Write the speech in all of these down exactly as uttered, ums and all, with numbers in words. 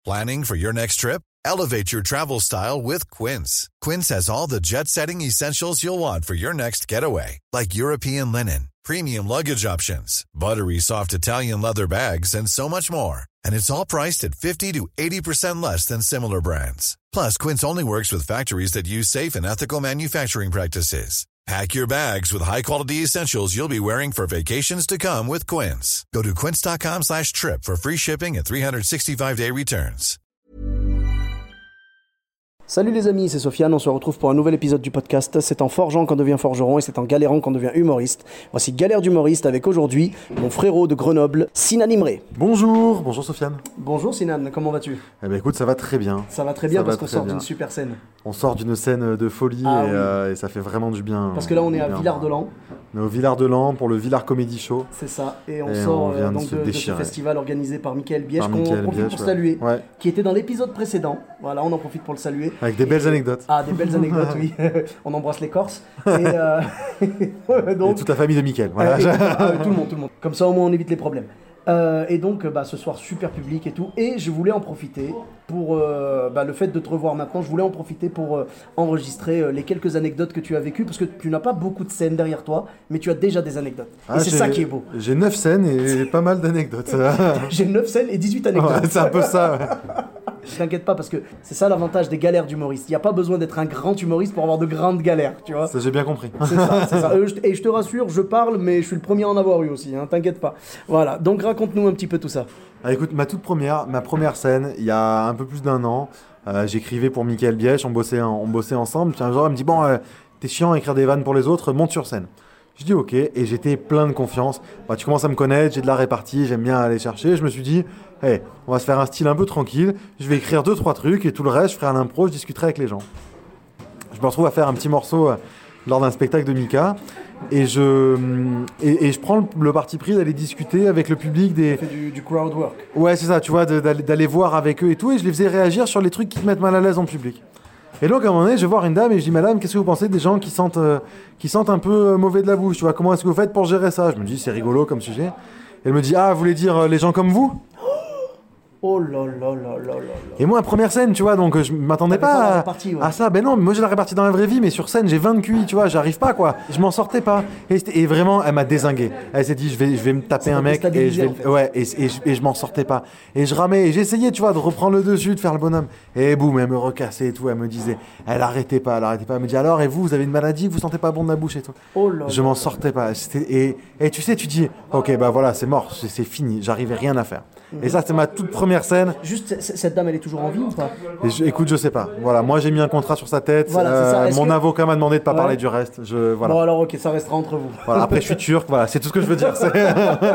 Planning for your next trip? Elevate your travel style with Quince. Quince has all the jet-setting essentials you'll want for your next getaway, like European linen, premium luggage options, buttery soft Italian leather bags, and so much more. And it's all priced at fifty to eighty percent less than similar brands. Plus, Quince only works with factories that use safe and ethical manufacturing practices. Pack your bags with high-quality essentials you'll be wearing for vacations to come with Quince. Go to quince.com slash trip for free shipping and three sixty-five day returns. Salut les amis, c'est Sofiane, on se retrouve pour un nouvel épisode du podcast. C'est en forgeant qu'on devient forgeron et c'est en galérant qu'on devient humoriste. Voici Galère d'humoriste avec aujourd'hui mon frérot de Grenoble, Sinan Imré. Bonjour, bonjour Sofiane. Bonjour Sinan, comment vas-tu ? Eh ben écoute, ça va très bien. Ça va très bien ça parce qu'on sort bien. d'une super scène. On sort d'une scène de folie ah, et, oui. euh, et ça fait vraiment du bien. Parce que là on est à Villard-de-Lans. On est au Villard-de-Lans pour le Villard Comedy Show. C'est ça, et on et sort on euh, donc de, de, de ce festival organisé par Mickaël Biège, qu'on Mickaël profite Biège, pour ouais. saluer, ouais. qui était dans l'épisode précédent. Voilà, on en profite pour le saluer. Avec des et, belles anecdotes. Ah, des belles anecdotes, oui. On embrasse les Corses. Et, euh... donc... et toute la famille de Mickaël. Voilà. Et, et, ah, tout le monde, tout le monde. Comme ça au moins on évite les problèmes. Euh, et donc bah, ce soir super public et tout, et je voulais en profiter pour euh, bah, le fait de te revoir maintenant, je voulais en profiter pour euh, enregistrer euh, les quelques anecdotes que tu as vécues, parce que tu n'as pas beaucoup de scènes derrière toi, mais tu as déjà des anecdotes, ah, et c'est ça qui est beau. J'ai neuf scènes et pas mal d'anecdotes. J'ai neuf scènes et dix-huit anecdotes. Ouais, c'est un peu ça. Ouais. T'inquiète pas, parce que c'est ça l'avantage des galères d'humoriste. Il n'y a pas besoin d'être un grand humoriste pour avoir de grandes galères, tu vois. Ça, j'ai bien compris. C'est ça, c'est ça. Et je te rassure, je parle, mais je suis le premier à en avoir eu aussi, hein, t'inquiète pas. Voilà, donc raconte-nous un petit peu tout ça. Ah, écoute, ma toute première, ma première scène, il y a un peu plus d'un an, euh, j'écrivais pour Mickaël Biège, on bossait, on bossait ensemble. Puis un jour, elle me dit, bon, euh, t'es chiant à écrire des vannes pour les autres, monte sur scène. Je dis ok, et j'étais plein de confiance. Bah, tu commences à me connaître, j'ai de la répartie, j'aime bien aller chercher. Je me suis dit, hey, on va se faire un style un peu tranquille. Je vais écrire deux, trois trucs et tout le reste, je ferai un impro, je discuterai avec les gens. Je me retrouve à faire un petit morceau euh, lors d'un spectacle de Mika. Et je, et, et je prends le, le parti pris d'aller discuter avec le public des... Tu fais du, du crowd work. Ouais, c'est ça, tu vois, de, d'aller, d'aller voir avec eux et tout. Et je les faisais réagir sur les trucs qui te mettent mal à l'aise en public. Et donc à un moment donné, je vais voir une dame et je dis, madame, qu'est-ce que vous pensez des gens qui sentent, euh, qui sentent un peu euh, mauvais de la bouche, tu vois, comment est-ce que vous faites pour gérer ça ? Je me dis, c'est rigolo comme sujet. Et elle me dit, ah, vous voulez dire euh, les gens comme vous ? Oh là là là là là. Et moi, première scène, tu vois, donc je m'attendais pas, pas à, répartie, ouais. à ça. Ben non, moi j'ai la répartie dans la vraie vie, mais sur scène, j'ai vingt Q I, tu vois, j'arrive pas, quoi. Je m'en sortais pas. Et, et vraiment, elle m'a dézingué. Elle s'est dit, je vais, je vais me taper ça un mec. Et je vais, en fait. Ouais, et, et, et, et je m'en sortais pas. Et je ramais, et j'essayais, tu vois, de reprendre le dessus, de faire le bonhomme. Et boum, elle me recassait et tout, elle me disait, elle arrêtait pas, elle arrêtait pas. Elle me dit, alors, et vous, vous avez une maladie, vous sentez pas bon de la bouche et tout. Oh là je m'en sortais pas. Et, et tu sais, tu dis, ok, bah voilà, c'est mort, c'est, c'est fini, j'arrivais rien à faire. Et ça, c'est ma toute première scène. Juste, cette dame, elle est toujours en vie ou pas ? Et je, Écoute, je sais pas. Voilà, moi j'ai mis un contrat sur sa tête. Voilà, euh, c'est ça. Mon que... avocat m'a demandé de pas ouais. parler du reste. Je, voilà. Bon alors, ok, ça restera entre vous. Voilà, après, je suis turc. Voilà, c'est tout ce que je veux dire. C'est...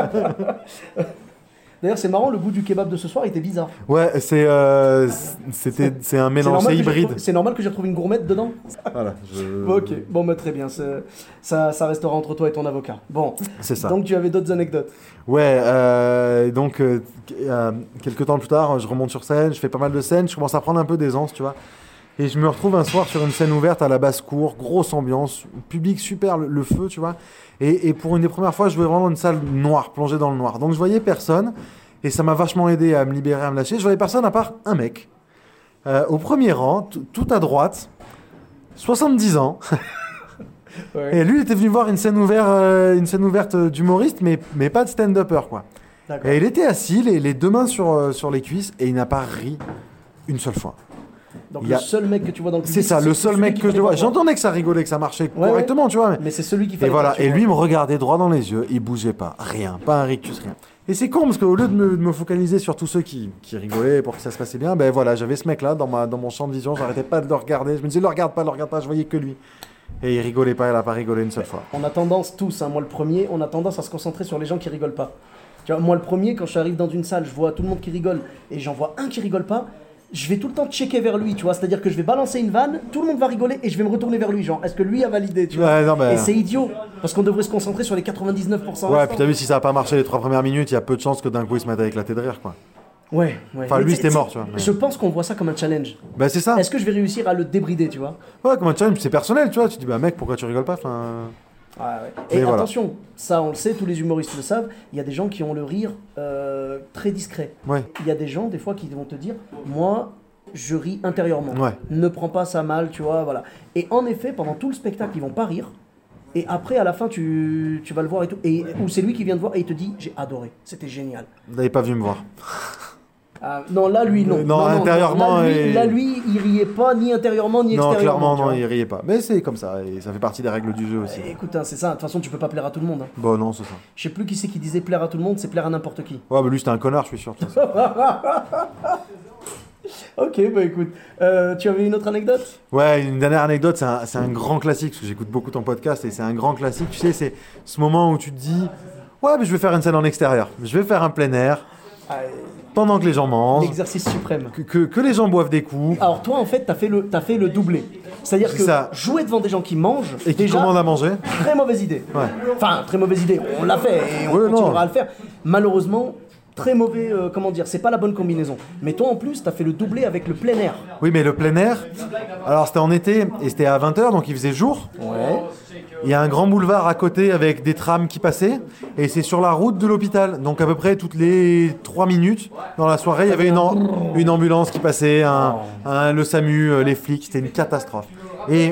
D'ailleurs, c'est marrant, le goût du kebab de ce soir était bizarre. Ouais, c'est, euh, c'était, c'est un mélange, c'est, c'est hybride. Retrouvé, c'est normal que j'ai retrouvé une gourmette dedans ? Voilà. Je... Ok, bon, bah, très bien. C'est, ça, ça restera entre toi et ton avocat. Bon, c'est ça. Donc, tu avais d'autres anecdotes ? Ouais, euh, donc, euh, euh, quelques temps plus tard, je remonte sur scène, je fais pas mal de scènes, je commence à prendre un peu d'aisance, tu vois. Et je me retrouve un soir sur une scène ouverte à la basse-cour, grosse ambiance, public super, le, le feu, tu vois. Et, et pour une des premières fois, je voyais vraiment une salle noire, plongée dans le noir. Donc je voyais personne, et ça m'a vachement aidé à me libérer, à me lâcher. Je voyais personne à part un mec. Euh, au premier rang, t- tout à droite, soixante-dix ans. Ouais. Et lui, il était venu voir une scène ouverte, euh, une scène ouverte d'humoriste, mais, mais pas de stand-upper, quoi. D'accord. Et il était assis, les, les deux mains sur, euh, sur les cuisses, et il n'a pas ri une seule fois. Donc il le a... seul mec que tu vois dans le public, c'est ça, c'est le seul mec que je vois. J'entendais que ça rigolait, que ça marchait ouais, correctement, ouais. tu vois. Mais, mais c'est celui qui fait. Et voilà. Et lui il me regardait droit dans les yeux, il bougeait pas, rien, pas un rictus, rien. Et c'est con parce qu'au lieu de me, de me focaliser sur tous ceux qui, qui rigolaient pour que ça se passait bien, ben voilà, j'avais ce mec-là dans ma, dans mon champ de vision, j'arrêtais pas de le regarder. Je me disais, le regarde pas, le regarde pas, je voyais que lui. Et il rigolait pas, il a pas rigolé une seule fois. On a tendance tous, hein, moi le premier, on a tendance à se concentrer sur les gens qui rigolent pas. Tu vois, moi le premier, quand j'arrive dans une salle, je vois tout le monde qui rigole et j'en vois un qui rigole pas. Je vais tout le temps checker vers lui, tu vois, c'est-à-dire que je vais balancer une vanne, tout le monde va rigoler et je vais me retourner vers lui, genre, est-ce que lui a validé, tu vois ouais, non, mais... Et c'est idiot, parce qu'on devrait se concentrer sur les quatre-vingt-dix-neuf pour cent. Ouais, puis t'as vu, si ça a pas marché les trois premières minutes, il y a peu de chances que d'un coup il se mette à éclater de rire, quoi. Ouais, ouais. Enfin, mais lui, c'était mort, tu vois. Mais... Je pense qu'on voit ça comme un challenge. Bah, c'est ça. Est-ce que je vais réussir à le débrider, tu vois? Ouais, comme un challenge, c'est personnel, tu vois. Tu te dis, bah, mec, pourquoi tu rigoles pas? Enfin... Ouais, ouais. Et Mais voilà. attention, ça on le sait, tous les humoristes le savent, il y a des gens qui ont le rire euh, très discret. Ouais. Il y a des gens, des fois, qui vont te dire, moi, je ris intérieurement. Ouais. Ne prends pas ça mal, tu vois, voilà. Et en effet, pendant tout le spectacle, ils vont pas rire. Et après, à la fin, tu, tu vas le voir et tout. Et, ou c'est lui qui vient te voir et il te dit, j'ai adoré, c'était génial. Vous n'avez pas vu me voir. Ah, non, là, lui, non. Euh, non, intérieurement, Là, lui, et- là, lui, il riait pas, ni intérieurement, ni Non, extérieurement. clairement, tu non, vois. il riait pas. Mais c'est comme ça, et ça fait partie des règles du jeu aussi. Et écoute, hein, c'est ça, de toute façon, tu peux pas plaire à tout le monde. Hein. Bon, non, c'est ça. Je sais plus qui c'est qui disait plaire à tout le monde, c'est plaire à n'importe qui. Ouais, mais lui, c'était un connard, je suis sûr. de toute façon. Ok, bah écoute, euh, tu avais une autre anecdote? Ouais, une dernière anecdote, c'est un, c'est un grand classique, parce que j'écoute beaucoup ton podcast, et c'est un grand classique, tu sais, c'est ce moment où tu te dis, ouais, mais je vais faire une scène en extérieur, je vais faire un plein air, Ah, pendant que les gens mangent, l'exercice suprême. que, que, que les gens boivent des coups, Alors toi, en fait, t'as fait le, t'as fait le doublé. C'est-à-dire C'est que ça. jouer devant des gens qui mangent, et qui déjà, commandent à manger. très mauvaise idée. Ouais. Enfin, très mauvaise idée. On l'a fait et on Ouais, continuera non. à le faire. Malheureusement, très mauvais, euh, comment dire, c'est pas la bonne combinaison. Mais toi, en plus, t'as fait le doublé avec le plein air. Oui, mais le plein air, alors c'était en été, et c'était à vingt heures, donc il faisait jour. Ouais. Il y a un grand boulevard à côté avec des trams qui passaient, et c'est sur la route de l'hôpital. Donc à peu près toutes les trois minutes, dans la soirée, il y avait une, am- une ambulance qui passait, un, un- le SAMU, euh, les flics, c'était une catastrophe. Et,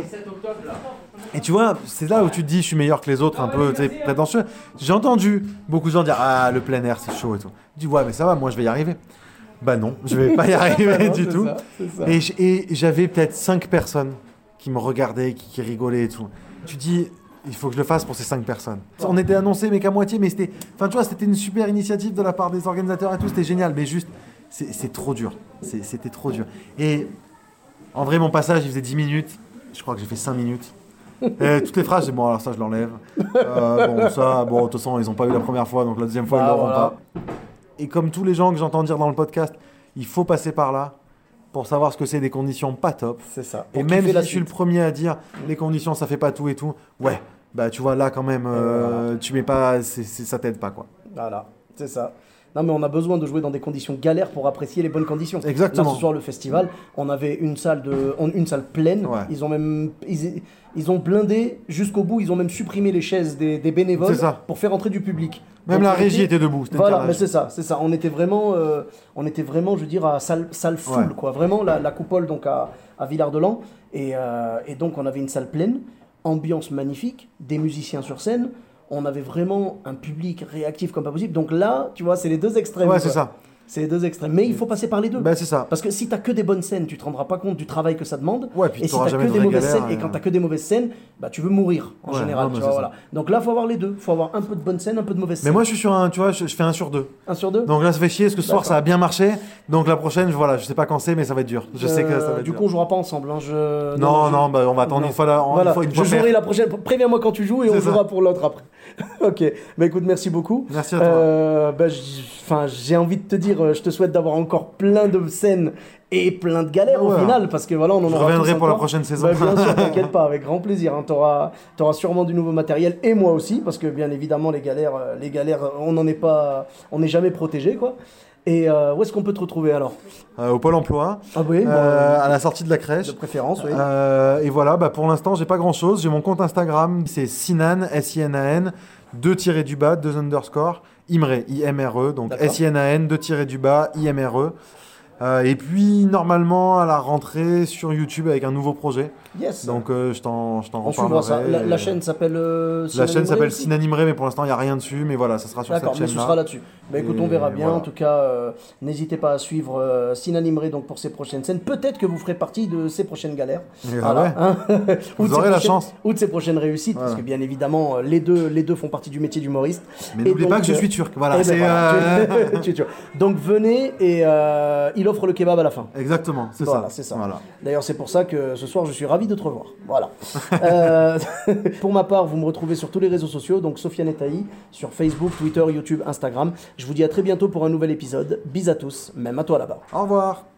et tu vois, c'est là où tu te dis, je suis meilleur que les autres, un peu tu sais, prétentieux. J'ai entendu beaucoup de gens dire, ah, le plein air, c'est chaud et tout. Je dis, ouais, mais ça va, moi je vais y arriver. Bah non, je vais pas y arriver Non, du c'est tout. ça, c'est ça. Et, j- et j'avais peut-être cinq personnes qui me regardaient, qui, qui rigolaient et tout. Tu dis, il faut que je le fasse pour ces cinq personnes. On était annoncé, mais qu'à moitié, mais c'était. Enfin, tu vois, c'était une super initiative de la part des organisateurs et tout, c'était génial, mais juste, c'est c'est trop dur. C'est- C'était trop dur. Et en vrai, mon passage, il faisait dix minutes. Je crois que j'ai fait cinq minutes. Et toutes les phrases, j'ai dit, bon, alors ça, je l'enlève. Euh, bon, ça, bon, de toute façon, ils n'ont pas eu la première fois, donc la deuxième fois, ils Ah, l'auront voilà. pas. Et comme tous les gens que j'entends dire dans le podcast, il faut passer par là pour savoir ce que c'est des conditions pas top. C'est ça. Et Pour même kiffer si la je suis le suite. premier à dire les conditions ça fait pas tout et tout, ouais, bah tu vois là quand même, euh, tu mets pas, c'est, c'est- ça t'aide pas quoi. Voilà, c'est ça. Non mais on a besoin de jouer dans des conditions galères pour apprécier les bonnes conditions. Exactement. Là ce soir le festival, on avait une salle de, on- une salle pleine. Ouais. Ils ont même, ils, ils ont blindé jusqu'au bout. Ils ont même supprimé les chaises des, des bénévoles C'est ça. pour faire entrer du public. Même Donc, la on régie était debout. C'était une Voilà, carnage. mais c'est ça, c'est ça. On était vraiment, euh, on était vraiment, je veux dire, à salle, salle full, Ouais. quoi. Vraiment la, la coupole donc à, à Villard-de-Lans et, euh, et donc on avait une salle pleine, ambiance magnifique, des musiciens sur scène. On avait vraiment un public réactif comme pas possible. Donc là, tu vois, c'est les deux extrêmes. Ouais, quoi. c'est ça. C'est les deux extrêmes. Mais il faut passer par les deux. Bah c'est ça. Parce que si t'as que des bonnes scènes, tu te rendras pas compte du travail que ça demande. Ouais, puis et si t'auras t'as jamais que de des vraie mauvaises galère, scènes, et et- quand t'as que des mauvaises scènes, bah tu veux mourir en Ouais, général. non, mais tu c'est vois, ça. voilà. Donc là, faut avoir les deux. Faut avoir un peu de bonnes scènes, un peu de mauvaises Mais scènes. moi je suis sur un, tu vois, je, je fais un sur deux. Un sur deux. Donc là ça fait chier parce que ce soir D'accord. ça a bien marché. Donc la prochaine, je- voilà, je sais pas quand c'est, mais ça va être dur. Je sais que ça va Euh, être Du dur. coup, on jouera pas ensemble. Hein. Je... non, je- non, bah on va attendre non. une fois là, Voilà. une fois, une je fois jouerai paire. la prochaine. Préviens-moi quand tu joues et on C'est ça. jouera pour l'autre après. Ok. Bah écoute, merci beaucoup. Merci à toi. Euh, bah, j- enfin, j'ai envie de te dire, euh, je te souhaite d'avoir encore plein de scènes et plein de galères au Ouais. final, parce que voilà, on en Je aura reviendrai tous pour la encore. prochaine saison. Bah, bien sûr, t'inquiète pas, avec grand plaisir. Hein. T'auras, t'auras sûrement du nouveau matériel et moi aussi, parce que bien évidemment les galères, euh, les galères, on n'en est pas, on n'est jamais protégé quoi. Et euh, où est-ce qu'on peut te retrouver alors? Euh, au Pôle Emploi, Ah oui, bon, euh, à la sortie de la crèche. de préférence, oui. Euh, et voilà, bah pour l'instant, j'ai pas grand chose. J'ai mon compte Instagram, c'est Sinan, S I N A N, deux tirés du bas, deux underscore, Imre, I M R E, donc D'accord. S I N A N, deux tirés du bas, I M R E. Euh, et puis, normalement, à la rentrée sur YouTube avec un nouveau projet. Yes. Donc, euh, je t'en je t'en on suivra ça. reparlerai. La, la chaîne s'appelle. euh, La Sinan chaîne Imre s'appelle aussi Sinan Imre, mais pour l'instant, il n'y a rien dessus. Mais voilà, ça sera sur cette D'accord, mais ce chaîne-là. sera là-dessus. Bah écoute, on Et verra bien. voilà. En tout cas, euh, n'hésitez pas à suivre euh, Sinan Imre donc pour ses prochaines scènes. Peut-être que vous ferez partie de ses prochaines galères. Et ah ouais. hein. Ou Vous de ses aurez la prochaines- chance. Ou de ses prochaines réussites, parce Voilà. que bien évidemment, euh, les deux, les deux font partie du métier d'humoriste. Mais Et n'oubliez donc, pas que je euh, suis turc. Voilà, eh ben c'est, voilà, euh, tu- tu- tu- Donc venez et euh, il offre le kebab à la fin. Exactement, c'est Voilà, ça. c'est ça. Voilà. D'ailleurs, c'est pour ça que ce soir, je suis ravi de te revoir. Voilà. Euh, pour ma part, vous me retrouvez sur tous les réseaux sociaux, donc Sofiane Etaï, sur Facebook, Twitter, YouTube, Instagram. Je vous dis à très bientôt pour un nouvel épisode. Bis à tous, même à toi là-bas. Au revoir.